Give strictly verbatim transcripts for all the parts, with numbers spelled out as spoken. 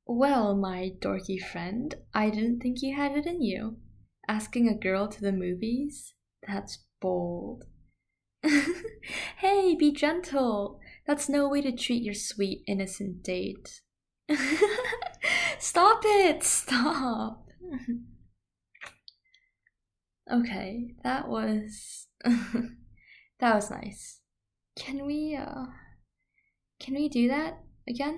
Well, my dorky friend, I didn't think you had it in you. Asking a girl to the movies? That's bold. Hey, be gentle. That's no way to treat your sweet, innocent date. Stop it! Stop! Okay, that was. That was nice. Can we, uh. Can we do that again?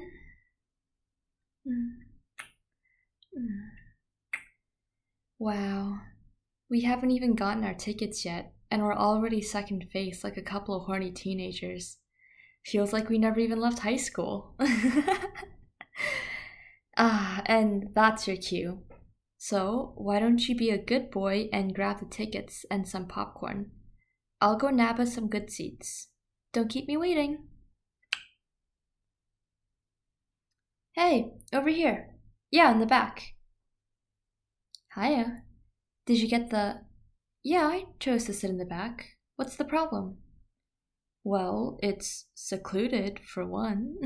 Wow. We haven't even gotten our tickets yet, and we're already second face like a couple of horny teenagers. Feels like we never even left high school. Ah, and that's your cue. So, why don't you be a good boy and grab the tickets and some popcorn? I'll go nab us some good seats. Don't keep me waiting. Hey, over here. Yeah, in the back. Hiya. Did you get the. Yeah, I chose to sit in the back. What's the problem? Well, it's secluded, for one.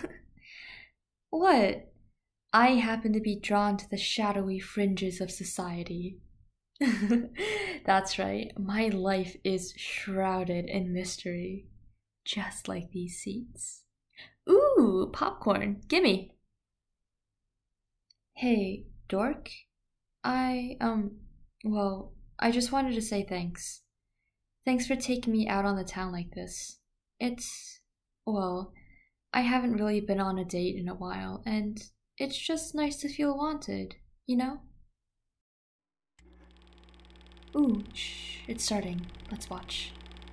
What? I happen to be drawn to the shadowy fringes of society. That's right, my life is shrouded in mystery, just like these seats. Ooh, popcorn, gimme! Hey, dork. I, um, well, I just wanted to say thanks. Thanks for taking me out on the town like this. It's, well, I haven't really been on a date in a while, and it's just nice to feel wanted, you know? Ooh, shh, it's starting. Let's watch.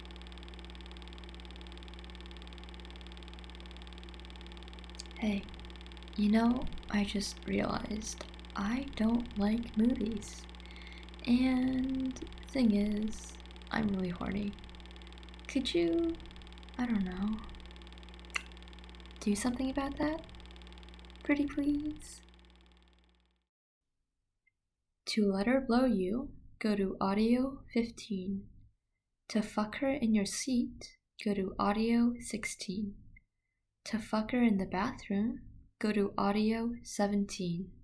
Hey, you know, I just realized I don't like movies. And the thing is, I'm really horny. Could you, I don't know, do something about that? Pretty please? To let her blow you, go to audio fifteen. To fuck her in your seat, go to audio sixteen. To fuck her in the bathroom, go to audio seventeen.